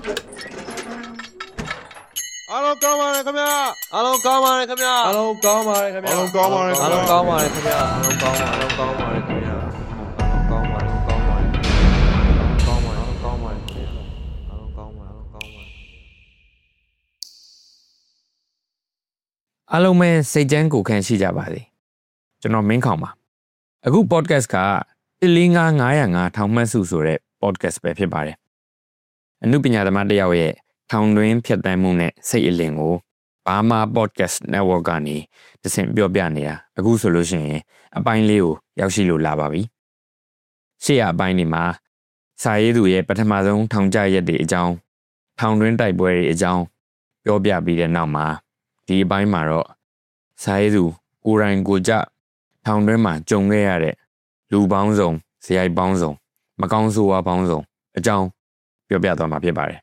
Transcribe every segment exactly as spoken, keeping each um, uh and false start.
အားလုံးကောင်းပါလေခင်ဗျာအားလုံးကောင်းပါလေခင်ဗျာအားလုံးကောင်းပါလေခင်ဗျာအားလုံးကောင်းပါလေအားလုံးကောင်းပါလေခင်ဗျာအားလုံးကောင်းပါအားလုံးကောင်းပါလေခင်ဗျာအားလုံးကောင်းပါအားလုံးကောင်းပါလေကောင်းပါအားလုံးကောင်းပါလေခင်ဗျာအားလုံးကောင်းပါအားလုံးကောင်းပါအားလုံးပဲစိတ်ချမ်းကိုယ်ခံရှိကြပါစေကျွန်တော်မင်းခေါင်ပါအခု podcast ကတစ်လေးငါးငါးရငါးထောင်မှတ်စုဆိုတဲ့ podcast ပဲဖြစ်ပါတယ်အနုပညာသမားတစ်ယောက်ရဲ့ထောင်တွင်းဖြတ်တန်းမှုနဲ့စိတ်အလင်ကိုဘာမာ podcast network ကနေတဆင့်ပြောပြနေတာအခုဆိုလို့ရှိရင်အပိုင်းလေးကိုရောက်ရှိလို့လာပါပြီရှေ့အပိုင်းဒီမှာစာရေးသူရဲ့ပထမဆုံးထောင်ကျရက်တွေအကြောင်းထောင်တွင်းတိုက်ပွဲတွေအကြောင်းပြောပြပြီးတဲ့နောက်မှာဒီအပိုင်းမှာတော့စာရေးသူကိုယ်တိုင်ကိုယ်ကျထောင်တွင်းမှာကြုံခဲ့ရတဲ့လူပေါင်းစုံဇယိုက်ပေါင်းစုံမကောင်းဆိုးဝါးပေါင်းစုံအကြောင်းပြောပြသွားမှာဖြစ်ပါတယ်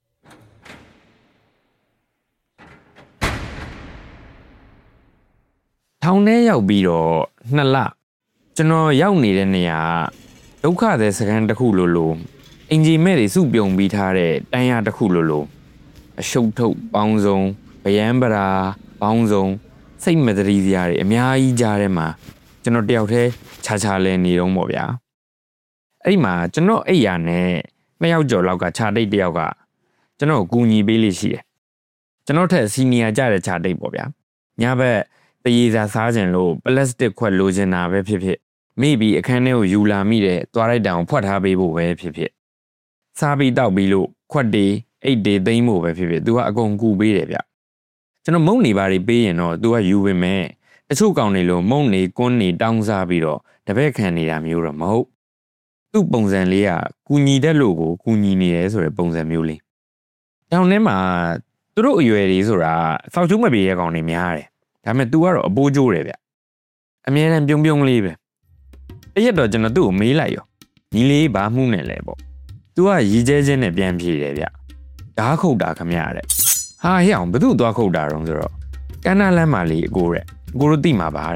ထောင်ထဲရောက်ပြီးတော့နှစ်လကျွန်တော်ရောက်နေတဲ့နေရာဒုက္ခသည်စခန်းတစ်ခုလိုလိုအင်ဂျီမဲ့တွေစုပြုံပြီးထားတဲ့တန်းရတစ်ခုလိုလိုအရှုပ်ထုတ်ပေါင်းစုံဗျံပရာပေါင်းစုံစိတ်မတရီစရာတွေအများကြီးကြားထဲမှာကျွန်တော်တယောက်တည်းခြားခြားလဲနေတော့ပေါ့ဗျာအဲ့ဒီမှာကျွန်တော်အိယာနဲ့နှစ်ယောက်ကျော်လောက်ကခြာတိတ်တယောက်ကကျွန်တော်ကိုကူညီပေးလို့ရှိတယ်ကျွန်တော်ထက်စီနီယာကြတဲ့ခြာတိတ်ပေါ့ဗျာညဘက်တရေစာစားခြင်းလို့ပလတ်စတစ်ခွက်လိုချင်တာပဲဖြစ်ဖြစ်မိပြီးအခန်းထဲကိုယူလာမိတဲ့သွားလိုက်တောင်ဖွက်ထားပေးဖို့ပဲဖြစ်ဖြစ်စားပြီးတောက်ပြီးလို့ခွက်တွေအိတ်တွေသိမ်းဖို့ပဲဖြစ်ဖြစ် तू ကအကုန်ကူပေးတယ်ဗျကျွန်တော်မုံနေပါတွေပေးရင်တော့ तू ကယူဝင်မယ်တချို့ကောင်တွေလို့မုံနေကွန်းနေတောင်းစားပြီးတော့တပည့်ခံနေတာမျိုးတော့မဟုတ်သူ့ပုံစံလေးကကူညီတဲ့လို့ကိုကူညီနေတယ်ဆိုတဲ့ပုံစံမျိုးလေးတောင်ထဲမှာသူတို့အရွယ်တွေဆိုတာဖောက်ကျူးမပြေတဲ့ကောင်တွေများတယ်ဒါပေမဲ့ तू ကတော့အပိုးကျိုးတယ်ဗျအမြဲတမ်းပြုံးပြုံးလေးပဲတရက်တော့ကျွန်တော်သူ့ကိုမေးလိုက်ရောညီလေးဘာမှုနဲ့လဲပေါ့ तू ကရီကျဲချင်းနဲ့ပြန်ဖြေတယ်ဗျဓားခုတ်တာခမရတဲ့ဟာဟဲ့အောင်ဘသူ့သွားခုတ်တာတော့ဆိုတော့ကန်းနာလမ်းမှာလေအကိုတဲ့အကိုတို့တိမှာပါတဲ့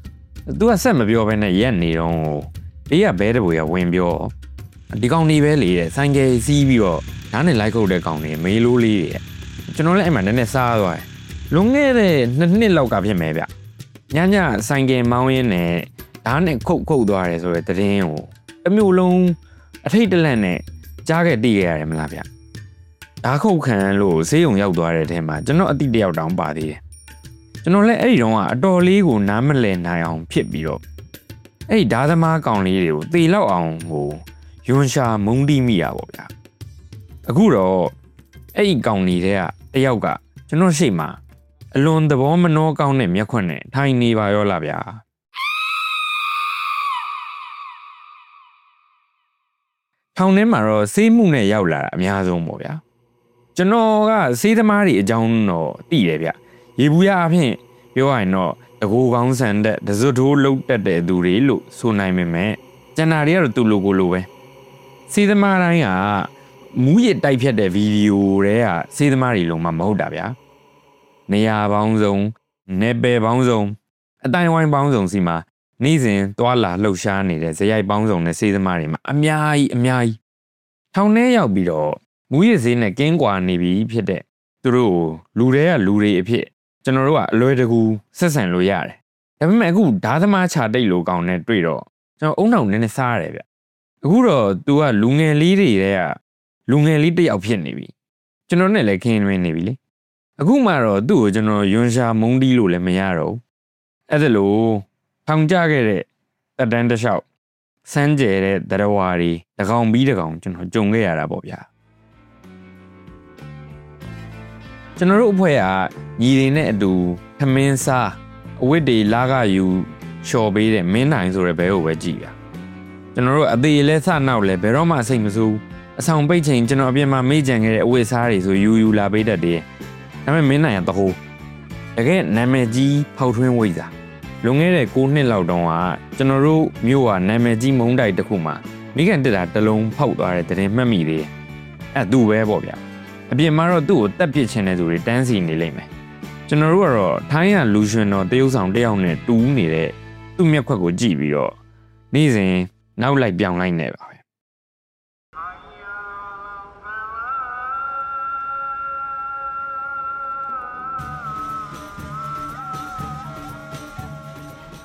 तू ကဆက်မပြောဘဲနဲ့ရက်နေတော့ဘေးကဘဲတပွေကဝင်ပြောဒီကောင်နေပဲလေတဲ့ဆိုင်ကယ်စီးပြီးတော့ဓာတ်နဲ့လိုက်ခုတ်တဲ့ကောင်တွေမေးလို့လေးတဲ့ကျွန်တော်လည်းအဲ့မှာနည်းနည်းစားသွားတယ်လွန်ခဲ့တဲ့နှစ်နှစ်လောက်ကဖြစ်မယ်ဗျညညဆိုင်ကယ်မောင်းရင်းနဲ့ဓာတ်နဲ့ခုတ်ခုတ်သွားတယ်ဆိုတဲ့သတင်းကိုအမျိုးလုံးအထိတ်တလန့်နဲ့ကြားခဲ့တည်ခဲ့ရတယ်မလားဗျဓာတ်ခုတ်ခံလို့ဈေးုံရောက်သွားတဲ့အထက်မှာကျွန်တော်အတိတယောက်တောင်ပါသေးတယ်ကျွန်တော်လည်းအဲ့ဒီတော့ကအတော်လေးကိုနားမလည်နိုင်အောင်ဖြစ်ပြီးတော့အဲ့ဒီဓာတ်သမားကောင်လေးတွေကိုသေလောက်အောင်ဟိုယွန်ရှာမုန်းတိမိတာပေါ့ဗျာအခုတော့အဲ့ဒီကောင်လေးတွေကတယောက်ကကျွန်တော်ရှေ့မှာအလွန်သဘောမနှောကောင်းတဲ့မျက်ခွန်းနဲ့ထိုင်နေပါရောလားဗျာထောင်ထဲမှာတော့ဆေးမှုနဲ့ရောက်လာတာအများဆုံးပေါ့ဗျာကျွန်တော်ကဆေးသမားတွေအကြောင်းတော့သိတယ်ဗျရေဘူးရအဖြစ်ပြောရရင်တော့တကူကောင်းဆန်တဲ့ဒဇွတ်ထိုးလုတ်တက်တဲ့သူတွေလို့ဆိုနိုင်ပေမဲ့ကျန်တာတွေကတော့သူ့လိုကိုလိုပဲဆေးသမားတိုင်းကမူးရစ်တိုက်ဖြတ်တဲ့ဗီဒီယိုတွေကဆေးသမားတွေလုံးမမဟုတ်တာဗျာနေရာပေါင်းစုံနယ်ပယ်ပေါင်းစုံအတိုင်းဝိုင်းပေါင်းစုံစီမှာနေ့စဉ်သွာလာလှုပ်ရှားနေတဲ့ဇယိုက်ပေါင်းစုံနဲ့ဆေးသမားတွေမှာအများကြီးအများကြီးထောင်ထဲရောက်ပြီးတော့မူးရစ်ဆေးနဲ့ကင်းကွာနေပြီဖြစ်တဲ့သူတို့လူတွေကလူတွေအဖြစ်ကျွန်တော်တို့ကအလွယ်တကူဆက်ဆံလို့ရတယ်ဒါပေမဲ့အခုဓာသမားခြာတိတ်လိုကောင်နဲ့တွေ့တော့ကျွန်တော်အုံနောက်နည်းနည်းစားရတယ်ဗျအခုတော့ तू ကလူငယ်လေးတွေတဲ့ကလူငယ်လေးတစ်ယောက်ဖြစ်နေပြီကျွန်တော်နဲ့လည်းခင်းရင်းနေပြီလေအခုမှတော့သူ့ကိုကျွန်တော်ယွန်ရှာမုန်းတီးလို့လည်းမရတော့အဲ့ဒါလို့ထောင်ကျခဲ့တဲ့တက်တန်းတစ်လျှောက်စမ်းကြဲတဲ့တရဝါတွေတကောင်ပြီးတကောင်ကျွန်တော်ကြုံခဲ့ရတာပေါ့ဗျာကျွန်တော်တို့အဖွဲ့ကညီတွေနဲ့အတူထမင်းစားအဝတ်တွေလာကယူလျှော်ပေးတဲ့မင်းနိုင်ဆိုတဲ့ဘဲကိုပဲကြည့်ဗျာကျွန်တော်တို့အသေးလဲစနောက်လဲဘယ်တော့မှစိတ်မဆိုးအဆောင်ပိတ်ချိန်ကျွန်တော်အပြင်မှာမေ့ကြံခဲ့တဲ့အဝတ်စားတွေဆိုယူယူလာပေးတတ်တယ်ဒါပေမဲ့မင်းနိုင်ကတဟိုးတကယ်နာမည်ကြီးဖောက်ထွင်းဝိဇ္ဇာလွန်ခဲ့တဲ့၉နှစ်လောက်တုန်းကကျွန်တော်တို့မြို့ကနာမည်ကြီးမုံတိုက်တစ်ခုမှာမိခင်တက်တာတလုံးဖောက်သွားတဲ့တဲ့မှတ်မိသေးတယ်အဲ့သူ့ပဲပေါ့ဗျာအပြင်မှာတော့သူ့ကိုတက်ပစ်ချင်တဲ့သူတွေတန်းစီနေလိမ့်မယ်ကျွန်တော်တို့ကတော့ထိုင်းရလူရှင်တော်တရုပ်ဆောင်တယောက်နဲ့တူးနေတဲ့သူ့မျက်ခွက်ကိုကြည့်ပြီးတော့နေ့စဉ်နောက်လိုက်ပြောင်းလိုက်နေပါပဲ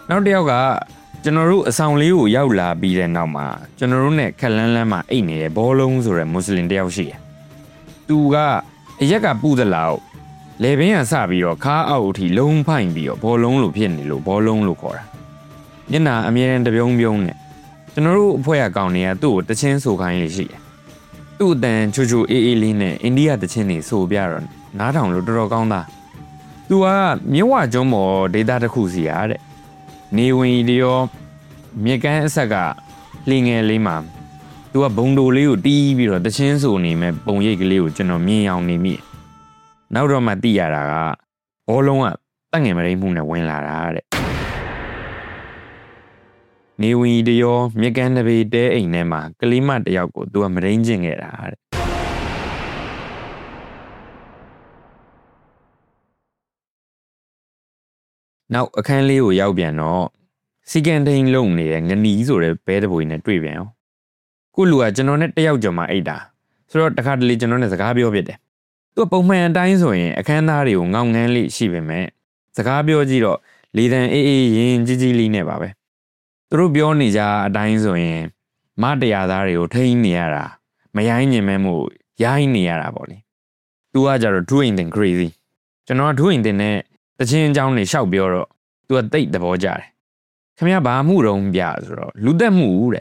နောက်တစ်ယောက်ကကျွန်တော်တို့အဆောင်လေးကိုရောက်လာပြီးတဲ့နောက်မှာကျွန်တော်တို့နဲ့ခက်လန်းလန်းမှာအိတ်နေတဲ့ဘောလုံးဆိုတဲ့မွတ်စလင်တယောက်ရှိတယ်။သူကအရက်ကပူသလောက်လေပင်ကစပြီးတော့ခါအောက်အထိလုံးဖိုင်ပြီးတော့ဘောလုံးလိုဖြစ်နေလို့ဘောလုံးလို့ခေါ်တာ။မျက်နှာအမြဲတမ်းတပြုံးပြုံးနဲ့ကျွန်တော်တို့အဖွဲ့အကောင်တွေကသူ့ကိုတချင်းဆိုခိုင်းလေးရှိတယ်။သူ့အတန်ချူချူအေးအေးလေးနဲ့အိန္ဒိယတချင်းတွေဆိုပြတော့နားထောင်လို့တော်တော်ကောင်းသား။သူကမြဝကျွန်းပေါ်ဒေတာတစ်ခုစီရတဲ့။နေဝင်ဒီရောမြေကမ်းအဆက်ကလှငယ်လေးမှာသူကဘုံတိုလေးကိုတီးပြီးတော့တချင်းဆိုနေမဲ့ပုံရိပ်ကလေးကိုကျွန်တော်မြင်အောင်နေမိနောက်တော့မှသိရတာကဘောလုံးကတက်ငယ်မရိမှုနဲ့ဝင်လာတာတဲ့နေဝင်တရောမြေကမ်းတစ်ပေတဲအိမ်ထဲမှာကလေးမတယောက်ကိုသူကမရင်းကျင်ခဲ့တာတဲ့နောက်အခန်းလေးကိုရောက်ပြန်တော့စီကန်တိန်လုံနေတဲ့ငနီးဆိုတဲ့ဘဲတပွေနဲ့တွေ့ပြန်အောင်ခုလူကကျွန်တော်နဲ့တယောက်ကြော်မှအိတ်တာဆိုတော့တခါတလေကျွန်တော်နဲ့စကားပြောပြတယ်သူကပုံမှန်အတိုင်းဆိုရင်အခန်းသားတွေကိုငောင်းငန်းလေးရှိပေမဲ့စကားပြောကြည့်တော့လေတံအေးအေးရင်ကြီးကြီးလေးနဲ့ပါပဲသူတို့ပြောနေကြအတိုင်းဆိုရင်မတရားသားတွေကိုထိန်းနေရတာမရိုင်းညင်မဲမှုရိုင်းနေရတာပေါ့လေသူကကြတော့ doing thing crazy ကျွန်တော် doing thing နဲ့တချင်းအကြောင်းတွေရှောက်ပြောတော့သူကတိတ်သဘောကျတယ်ခင်ဗျားဘာမှုတုံးပြဆိုတော့လူသက်မှုတဲ့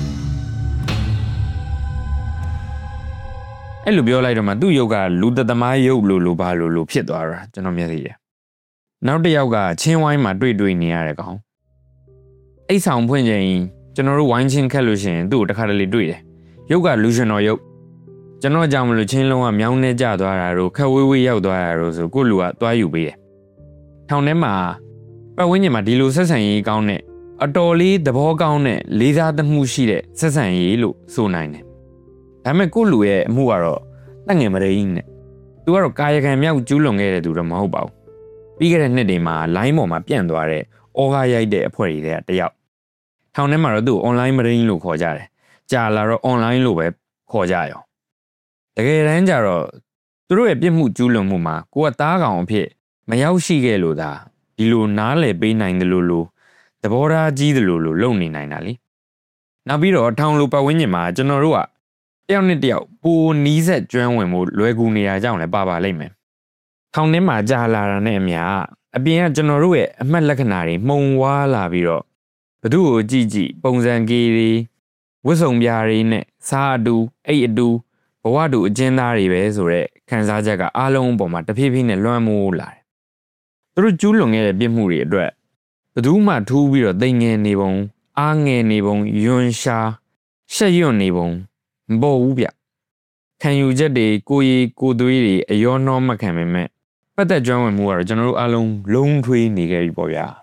အဲ့လိုပြောလိုက်တော့မှသူ့ရုပ်ကလူသက်သမားရုပ်လို့လို့ဘာလို့လို့ဖြစ်သွားတာကျွန်တော်မျက်စိရနောက်တစ်ယောက်ကချင်းဝိုင်းမှာတွေ့တွေ့နေရတဲ့ကောင်အိတ်ဆောင်ဖွင့်ချိန်ကျွန်တော်တို့ဝိုင်းချင်းခက်လို့ရှိရင်သူ့ကိုတစ်ခါတလေတွေ့တယ်ရုပ်ကလူရှင်တော်ရုပ်ကျွန်တော်ကြောင့်မလို့ချင်းလုံးကမြောင်းနေကြသွားတာတို့ခက်ဝေးဝေးရောက်သွားတာတို့ဆိုကိုလူကသွားယူပေးတယ်ထောင်ထဲမှာပတ်ဝန်းကျင်မှာဒီလိုဆက်ဆံရေးကောင်းတဲ့အတော်လေးသဘောကောင်းတဲ့လေးစားသမှုရှိတဲ့ဆက်ဆံရေးလို့ဆိုနိုင်တယ်။ဒါပေမဲ့ကိုလူရဲ့အမှုကတော့တက်ငယ်မရင်းနဲ့သူကတော့ကာယကံမြောက်ကျူးလွန်ခဲ့တဲ့သူတော့မဟုတ်ပါဘူး။ပြီးခဲ့တဲ့နှစ်တွေမှာ line ပေါ်မှာပြန့်သွားတဲ့ဩဃာရိုက်တဲ့အဖွဲ့တွေတဲ့တယောက်ထောင်ထဲမှာတော့သူ့ online မရင်းလို့ခေါ်ကြတယ်။ကြာလာတော့ online လို့ပဲခေါ်ကြရော။တကယ်တမ်းကျတော့သူတို့ရဲ့ပြစ်မှုကျူးလွန်မှုမှာကိုကသားကောင်အဖြစ်မရောက်ရှိခဲ့လို့သာဒီလိုနားလည်ပေးနိုင်တယ်လို့လို့သဘောထားကြီးတယ်လို့လို့လုပ်နေနိုင်တာလေနောက်ပြီးတော့ထောင်လိုပတ်ဝန်းကျင်မှာကျွန်တော်တို့ကတယောက်နဲ့တယောက်ပိုနီးစက်ကျွမ်းဝင်မှုလွယ်ကူနေတာကြောင့်လည်းပါပါလိမ့်မယ်ထောင်ထဲမှာကြာလာတာနဲ့အမျှအပြင်ကကျွန်တော်တို့ရဲ့အမှတ်လက္ခဏာတွေမှုံဝါးလာပြီးတော့ဘသူ့ကိုကြည့်ကြည့်ပုံစံကြီးတွေဝတ်စုံပြားတွေနဲ့စားအတူအိတ်အတူဘဝတူအကျဉ်းသားတွေပဲဆိုတဲ့ခံစားချက်ကအားလုံးအပေါ်မှာတဖြည်းဖြည်းနဲ့လွှမ်းမိုးလာတယ်သူတို့ကျူးလွန်ခဲ့တဲ့ပြစ်မှုတွေအတွက်ဘသူမှထူးပြီးတော့သိငယ်နေပုံအားငယ်နေပုံယွန်းရှားရှက်ရွံ့နေပုံမပေါ်ဘူးဗျခံယူချက်တွေကိုရီကိုသွေးတွေအယောနှောမခံပေမဲ့ပတ်သက်ကြွမ်းဝင်မှုကတော့ကျွန်တော်တို့အားလုံးလုံးထွေးနေခဲ့ပြီပေါ့ဗျာ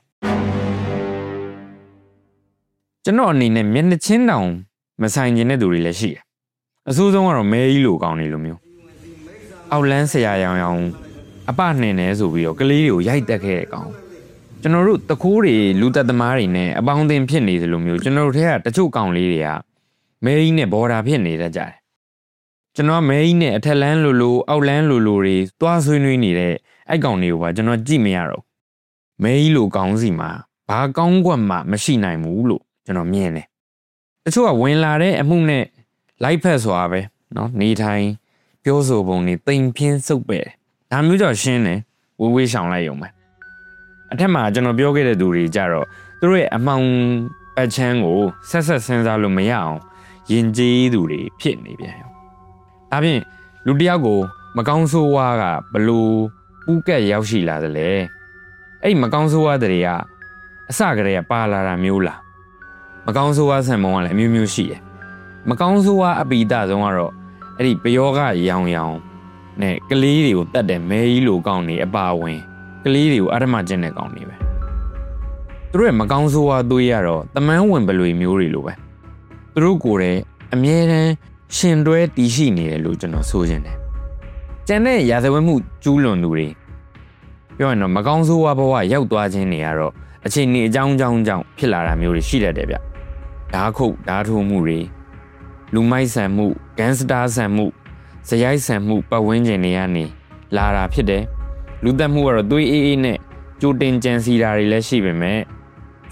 ကျွန်တော်အနေနဲ့မျက်နှာချင်းတောင်မဆိုင်ကျင်တဲ့သူတွေလည်းရှိတယ်အဆိုးဆုံးကတော့မဲကြီးလိုကောင်းနေလိုမျိုးအောက်လန်းဆရာရောင်ရောင်အပနှင်နေဆိုပြီးတော့ကလေးတွေကိုရိုက်တက်ခဲ့တဲ့ကောင်ကျွန်တော်တို့တခိုးတွေလူသက်သမားတွေနဲ့အပေါင်းအသင်းဖြစ်နေသလိုမျိုးကျွန်တော်တို့ထဲကတချို့ကောင်လေးတွေကမဲကြီးနဲ့ဘော်ဒါဖြစ်နေတတ်ကြတယ်ကျွန်တော်မဲကြီးနဲ့အထက်လန်းလိုလိုအောက်လန်းလိုလိုတွေသွားဆွေးနွေးနေတဲ့အဲ့ကောင်တွေကိုပါကျွန်တော်ကြည့်မရတော့မဲကြီးလိုကောင်းစီမှာဘာကောင်းကွက်မှမရှိနိုင်ဘူးလို့ကျွန်တော်မြင်တယ်တချို့ကဝင်လာတဲ့အမှုနဲ့လိုက်ဖက်စွာပဲเนาะနေထိုင်ပြောဆိုပုံတွေတိမ်ပြင်းစုပ်ပဲ့ဒါမျိုးကြောင့်ရှင်းတယ်ဝေးဝေးရှောင်လိုက်ရုံပဲအထက်မှာကျွန်တော်ပြောခဲ့တဲ့သူတွေကြတော့သူတို့ရဲ့အမှောင်ပတ်ချမ်းကိုဆက်ဆက်စဉ်းစားလို့မရအောင်ယဉ်ကျေးသူတွေဖြစ်နေပြန်ရောဒါဖြင့်လူတစ်ယောက်ကိုမကောင်းဆိုးဝါးကဘလို့ပူးကက်ရောက်ရှိလာတယ်လေအဲ့မကောင်းဆိုးဝါးတွေကအစကတည်းကပါလာတာမျိုးလားမကောင်းဆိုးဝါးဆံမုံကလည်းအမျိုးမျိုးရှိတယ်မကောင်းဆိုးဝါးအပိဒဆုံးကတော့အဲ့ဒီပယောဂရောင်ရောင်နဲ့ကလေးတွေကိုတတ်တယ်မဲကြီးလိုကောင်းနေအပါဝင်ကလေးတွေကိုအဓမ္မကျင့်တဲ့ကောင်းနေပဲသူတို့ရဲ့မကောင်းဆိုးဝါးသွေးရတော့တမန်းဝင်ပလွေမျိုးတွေလိုပဲသူတို့ကိုယ်တည်းအမြဲတမ်းရှင်တွဲတည်ရှိနေတယ်လို့ကျွန်တော်ဆိုချင်တယ်ကျန်တဲ့ရာဇဝတ်မှုကျူးလွန်သူတွေပြောရင်တော့မကောင်းဆိုးဝါးဘဝရောက်သွားခြင်းတွေကတော့အချိန်ကြီးအကြောင်းကြောင်းကြောင့်ဖြစ်လာတာမျိုးတွေရှိတတ်တယ်ဗျဓာခုတ်ဓာထိုးမှုတွေလူမိုက်ဆန်မှုဂန်စတာဆန်မှုဇယိုက်ဆန်မှုပတ်ဝန်းကျင်တွေကနေလာတာဖြစ်တယ်လူသက်မှုကတော့သွေးအေးအေးနဲ့ကြိုတင်ကြံစီတာတွေလည်းရှိပေမဲ့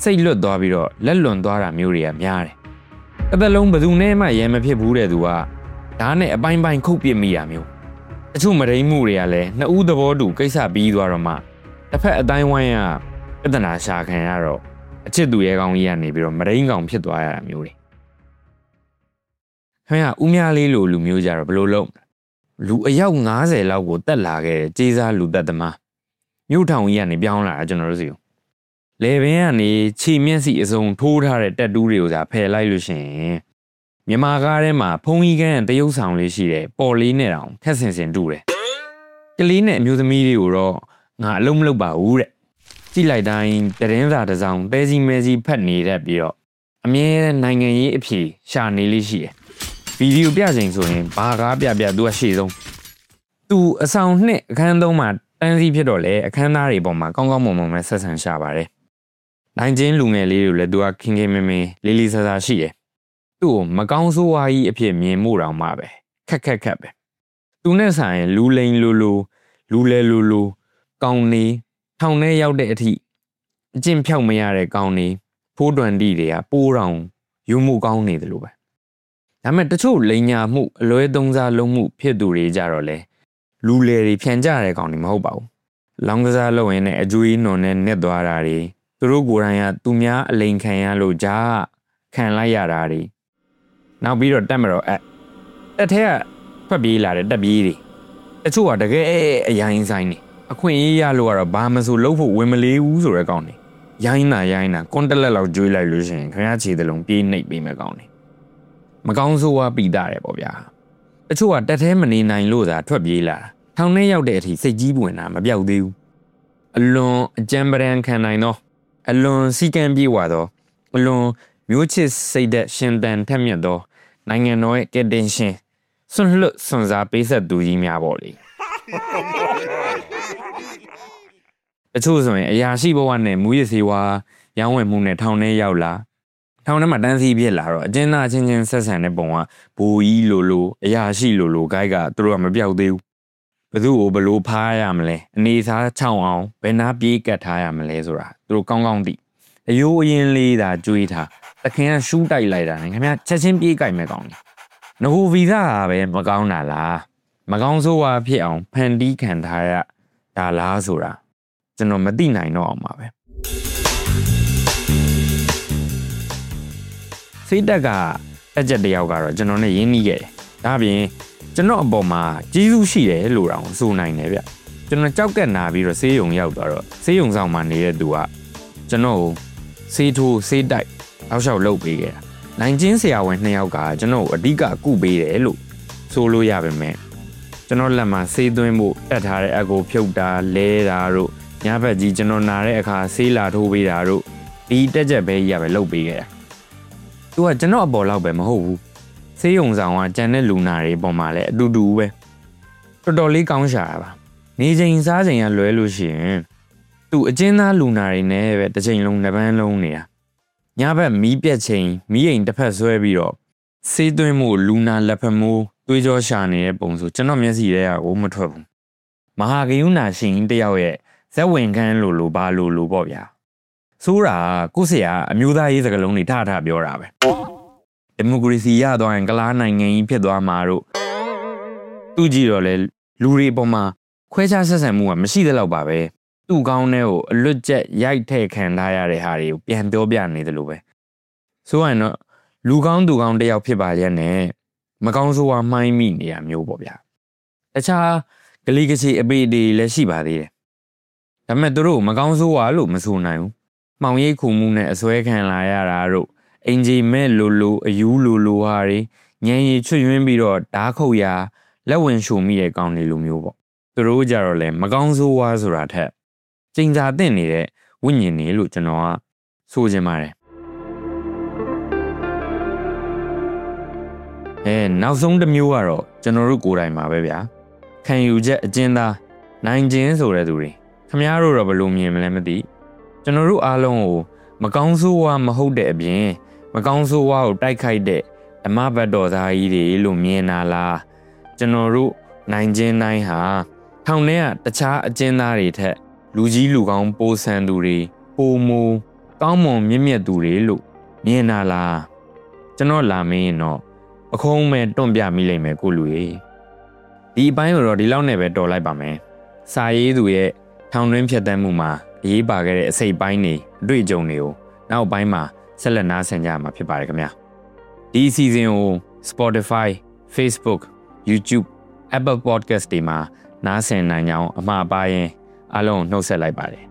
စိတ်လွတ်သွားပြီးတော့လက်လွန်သွားတာမျိုးတွေကများတယ်။အသက်လုံးဘယ်သူနဲ့မှရဲမဖြစ်ဘူးတဲ့သူကဓာတ်နဲ့အပိုင်းပိုင်းခုတ်ပစ်မိတာမျိုး။အချို့မရင်းမှုတွေကလည်းနှစ်ဦးသဘောတူကိစ္စပြီးသွားတော့မှတစ်ဖက်အတိုင်းဝိုင်းကပြဿနာရှာခံရတော့အချစ်သူရဲကောင်းကြီးကနေပြီးတော့မရင်းကောင်ဖြစ်သွားရတာမျိုးတွေ။ခင်ဗျာဦးများလေးလိုလူမျိုးကြတော့ဘယ်လိုလုပ်လူအယောက်၅၀လောက်ကိုတက်လာခဲ့တဲ့ကြေးစားလူသက်သမားမြို့ထောင်ကြီးကနေပြောင်းလာတာကျွန်တော်တို့စီကိုလေပင်ကနေခြေမျက်စိအစုံထိုးထားတဲ့တက်တူးတွေကိုသာဖယ်လိုက်လို့ရှိရင်မြန်မာကားထဲမှာဖုံးကြီးကန်းတရုပ်ဆောင်လေးရှိတယ်ပေါ်လေးနဲ့တောင်ခက်ဆင်ဆင်တူတယ်ကလေးနဲ့အမျိုးသမီးတွေကိုတော့ငါအလုံးမလုပ်ပါဘူးတဲ့ကြည့်လိုက်တိုင်းတရင်စာတစ်စောင်တဲစီမဲစီဖတ်နေတတ်ပြီးတော့အမြဲနိုင်ငံရေးအဖြေရှာနေလေးရှိတယ်ဗီဒီယိုပြချိန်ဆိုရင်ဘာကားပြပြသူကရှေ့ဆုံးသူအဆောင်နှစ်အခန်းသုံးမှာတန်းစီဖြစ်တော့လေအခန်းသားတွေပေါ်မှာကောင်းကောင်းမွန်မွန်ပဲဆက်ဆံရှာပါတယ်နိုင်ချင်းလူငယ်လေးတွေလည်းသူကခင်ခင်မင်မင်လေးလေးဆဆရှိတယ်သူ့ကိုမကောင်းဆိုးဝါးကြီးအဖြစ်မြင်မှုတောင်မှပဲခက်ခက်ခက်ပဲသူနဲ့ဆိုင်လူလိန်လူလူလူလဲလူလူကောင်းနေထောင်ထဲရောက်တဲ့အထိအကျင့်ဖြောက်မရတဲ့ကောင်းနေဖိုးတွန်တီတွေကပိုးတောင်ယူမှုကောင်းနေတယ်လို့ပဲဒါပေမဲ့တချို့လိန်ညာမှုအလွဲသုံးစားလုံးမှုဖြစ်သူတွေကြတော့လေလူလေတွေဖြန်ကြတဲ့ကောင်တွေမဟုတ်ပါဘူးလောင်းကစားလုပ်ရင်လည်းအကျွေးနွန်နဲ့နစ်သွားတာတွေသူတို့ကိုယ်တိုင်ကသူများအလိန်ခံရလို့ကြားခံလိုက်ရတာတွေနောက်ပြီးတော့တက်မတော်အတက်ထဲကဖက်ပြေးလာတဲ့တက်ပြေးတွေတချို့ကတကယ်အရိုင်းဆိုင်နေအခွင့်အရေးရလို့ကတော့ဘာမှမဆိုလုပ်ဖို့ဝင်မလေးဘူးဆိုတဲ့ကောင်တွေရိုင်းတာရိုင်းတာကွန်တက်လက်လောက်ကျွေးလိုက်လို့ရှိရင်ခင်ဗျားခြေသလုံးပြေးနှိပ်ပေးမဲ့ကောင်တွေမကောင်းဆိုးဝါးပြီးတာတယ်ပေါ့ဗျာတချို့ကတက်ထဲမနေနိုင်လို့သာထွက်ပြေးလာတာထောင်ထဲရောက်တဲ့အထိစိတ်ကြီးပွင့်တာမပြောက်သေးဘူးအလွန်အကြမ်းပရန်ခံနိုင်သောအလွန်စီကံပြေးဝါသောအလွန်မျိုးချစ်စိတ်သက်ရှင်သန်ထက်မြက်သောနိုင်ငံတော်ရဲ့ကက်တင်ရှင်ဆွန့်လွတ်ဆွန့်စားပေးဆက်သူကြီးများပေါ့လေတချို့ဆိုရင်အရာရှိဘဝနဲ့မူရစေဝါရောင်းဝယ်မှုနဲ့ထောင်ထဲရောက်လာထောင်ထဲမှာတန်းစီပြစ်လာတော့အကျဉ်းသားချင်းချင်းဆက်ဆံတဲ့ပုံကဘူကြီးလိုလိုအရာရှိလိုလိုဂိုက်ကသူတို့ကမပြောက်သေးဘူးဘသူ့ကိုဘလို့ဖားရမလဲအနေစားချောင်းအောင်ဘယ်နာပြေးကတ်ထားရမလဲဆိုတာသူတို့ကောင်းကောင်းသိအယိုးအရင်လေးသာကြွေးထားတခင်ကရှူးတိုက်လိုက်တာနဲ့ခင်ဗျာချက်ချင်းပြေးကြိုက်မဲ့ကောင်းတယ်ငကူဗီဇာကပဲမကောင်းတာလားမကောင်းဆိုးဝါဖြစ်အောင်ဖန်တီးခံထားရဒါလားဆိုတာကျွန်တော်မသိနိုင်တော့အောင်ပါပဲစိတ်တက်ကတက်ချက်တယောက်ကတော့ကျွန်တော်နဲ့ရင်းနှီးခဲ့တယ်ဒါပြင်ကျွန်တော်အပေါ်မှာကြီးစုရှိတယ်လို့တောင်ဆိုနိုင်တယ်ဗျကျွန်တော်ကြောက်ကက်နာပြီးတော့ဆေးရုံရောက်သွားတော့ဆေးရုံဆောင်မှာနေတဲ့သူကကျွန်တော်ကိုဆေးထိုးဆေးတိုက်အောက်လျှောက်လုပ်ပေးခဲ့တာနိုင်ချင်းဆရာဝန်နှစ်ယောက်ကကျွန်တော်ကိုအဓိကကုပေးတယ်လို့ဆိုလို့ရပါမယ်ကျွန်တော်လက်မှာဆေးသွင်းဖို့တက်ထားတဲ့အကိုဖြုတ်တာလဲတာတို့ညဘက်ကြီးကျွန်တော်နာတဲ့အခါဆေးလာထိုးပေးတာတို့ဒီတက်ချက်ပဲကြီးရပဲလုပ်ပေးခဲ့တာသူကကျွန်တော်အပေါ်လောက်ပဲမဟုတ်ဘူးဆေးရုံဆောင်ကကြံတဲ့လူနာတွေပေါ်မှာလည်းအတူတူပဲတော်တော်လေးကောင်းရှာတာပါနေချိန်စားချိန်ကလွဲလို့ရှိရင်သူအကျဉ်းသားလူနာတွေနဲ့ပဲတစ်ချိန်လုံးနှစ်ပန်းလုံးနေတာညဘက်မီးပြက်ချိန်မီးအိမ်တစ်ဖက်ဆွဲပြီးတော့ဆေးသွင်းမှုလူနာလက်ဖက်မိုးတွေးကြောရှာနေတဲ့ပုံဆိုကျွန်တော်မျက်စိထဲကအိုးမထွက်ဘူးမဟာဂယုဏရှင်တယောက်ရဲ့ဇက်ဝင်ခန်းလိုလိုဘာလိုလိုပေါ့ဗျာဆိုးတာကိုဆရာအမျိုးသားရေးစကားလုံးတွေထထပြောတာပဲဒီမိုကရေစီရသွားရင်ကလားနိုင်ငံကြီးဖြစ်သွားမှာတို့သူကြည့်တော့လေလူတွေပေါ်မှာခွဲခြားဆက်ဆံမှုကမရှိသလောက်ပါပဲသူ့ကောင်းတဲ့ကိုအလွတ်ကျက်ရိုက်ထည့်ခံထားရတဲ့ဟာတွေကိုပြန်ပြောပြနေတယ်လို့ပဲဆိုရင်တော့လူကောင်းသူကောင်းတယောက်ဖြစ်ပါရဲ့နဲ့မကောင်းဆိုးဝါးမှိုင်းမိနေရမျိုးပေါ့ဗျာတခြားဂလီကချီအပေတွေလည်းရှိပါသေးတယ်ဒါပေမဲ့သူတို့မကောင်းဆိုးဝါးလို့မဆိုနိုင်ဘူးမှောင်ရိပ်ခုမှုနဲ့အစွဲခံလာရတာတို့အင်ဂျီမဲ့လိုလိုအယူလိုလိုဟာတွေညံရီချွတ်ယွင်းပြီးတော့ဓာတ်ခုတ်ရာလက်ဝင်ရှုံမိတဲ့ကောင်းတွေလိုမျိုးပေါ့သူတို့ကြတော့လေမကောင်းဆိုးဝါးဆိုတာထက်ကျင်စာသင့်နေတဲ့ဝိညာဉ်တွေလို့ကျွန်တော်ကဆိုချင်ပါတယ်အဲနောက်ဆုံးတစ်မျိုးကတော့ကျွန်တော်တို့ကိုယ်တိုင်ပါပဲဗျာခံယူချက်အကျဉ်းသားနိုင်ခြင်းဆိုတဲ့သူတွေခမားတို့တော့ဘယ်လိုမြင်မလဲမသိကျွန်တော်တို့အားလုံးကိုမကောင်းဆိုးဝါးမဟုတ်တဲ့အပြင်မကောင်းဆိုးဝါးကိုတိုက်ခိုက်တဲ့ဓမ္မဘတ်တော်သားကြီးတွေလို့မြင်လာလားကျွန်တော်တို့နိုင်ခြင်းတိုင်းဟာထောင်ထဲကတခြားအကျဉ်းသားတွေထက်လူကြီးလူကောင်းပိုးဆန်သူတွေပိုမိုကောင်းမွန်မြင့်မြတ်သူတွေလို့မြင်လာလားကျွန်တော်လာမင်းရင်တော့အခုံးမဲ့တွန့်ပြမိလိမ့်မယ်ကိုလူကြီးဒီအပိုင်းကိုတော့ဒီလောက်နဲ့ပဲတော်လိုက်ပါမယ်စာရေးသူရဲ့ထောင်တွင်းဖြတ်သန်းမှုမှာအရေးပါခဲ့တဲ့အစိပ်ပိုင်းတွေအတွေ့အကြုံတွေကိုနောက်ပိုင်းမှာဆက်လက်နားဆင်ကြမှာဖြစ်ပါတယ်ခင်ဗျာဒီအစီအစဉ်ကို Spotify, Facebook, YouTube, Apple Podcast တွေမှာနားဆင်နိုင်ကြအောင်အမှားပါရင်အားလုံးနှုတ်ဆက်လိုက်ပါတယ်